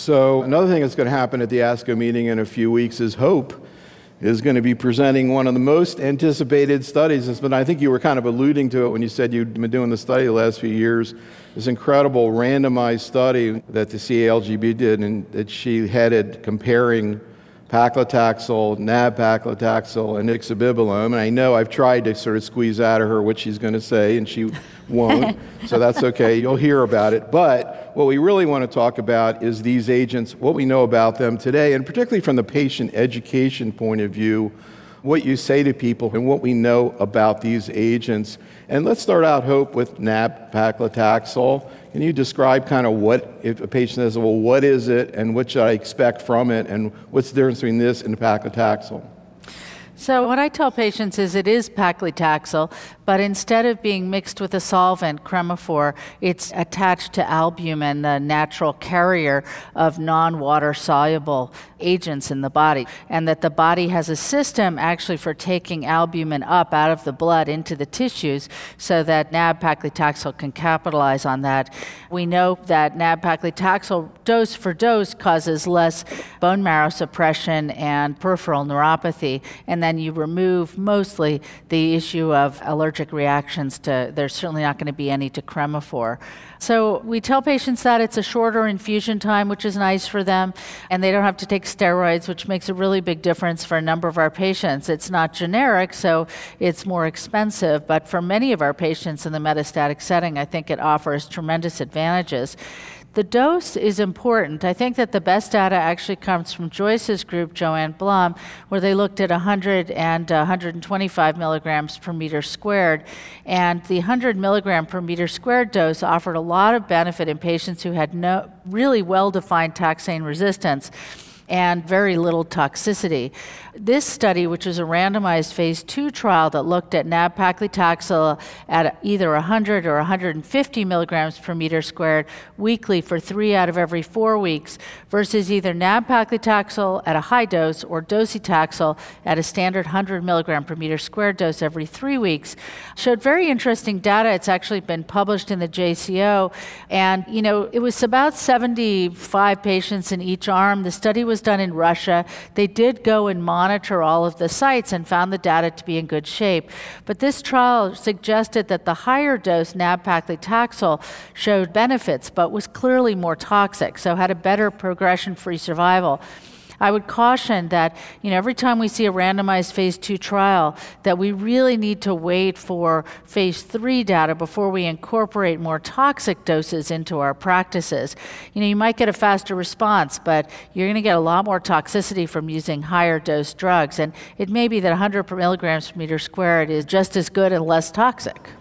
So another thing that's going to happen at the ASCO meeting in a few weeks is Hope is going to be presenting one of the most anticipated studies. But I think you were kind of alluding to it when you said you'd been doing the study the last few years. This incredible randomized study that the CALGB did and that she headed comparing paclitaxel, nab-paclitaxel, and ixabibolome. And I know I've tried to sort of squeeze out of her what she's going to say, and she won't. So that's okay. You'll hear about it. But what we really want to talk about is these agents, what we know about them today, and particularly from the patient education point of view, what you say to people and what we know about these agents. And let's start out, Hope, with nab-paclitaxel. Can you describe kind of what, if a patient says, well, what is it and what should I expect from it, and what's the difference between this and paclitaxel? So what I tell patients is it is paclitaxel, but instead of being mixed with a solvent, Cremophor, it's attached to albumin, the natural carrier of non-water soluble agents in the body, and that the body has a system actually for taking albumin up out of the blood into the tissues so that nab-paclitaxel can capitalize on that. We know that nab-paclitaxel dose for dose causes less bone marrow suppression and peripheral neuropathy, and then you remove mostly the issue of allergic reactions to, there's certainly not going to be any to Cremophor. So we tell patients that it's a shorter infusion time, which is nice for them, and they don't have to take steroids, which makes a really big difference for a number of our patients. It's not generic, so it's more expensive, but for many of our patients in the metastatic setting, I think it offers tremendous advantages. The dose is important. I think that the best data actually comes from Joyce's group, Joanne Blum, where they looked at 100 and 125 milligrams per meter squared. And the 100 milligram per meter squared dose offered a lot of benefit in patients who had no really well-defined taxane resistance and very little toxicity. This study, which is a randomized phase 2 trial that looked at nab-paclitaxel at either 100 or 150 milligrams per meter squared weekly for 3 out of every 4 weeks versus either nab-paclitaxel at a high dose or docetaxel at a standard 100 milligram per meter squared dose every 3 weeks, showed very interesting data. It's actually been published in the JCO. And, you know, it was about 75 patients in each arm. The study was done in Russia. They did go and monitor all of the sites and found the data to be in good shape. But this trial suggested that the higher dose nab-paclitaxel showed benefits, but was clearly more toxic, so had a better progression-free survival. I would caution that, you know, every time we see a randomized phase 2 trial, that we really need to wait for phase 3 data before we incorporate more toxic doses into our practices. You know, you might get a faster response, but you're going to get a lot more toxicity from using higher dose drugs. And it may be that 100 milligrams per meter squared is just as good and less toxic.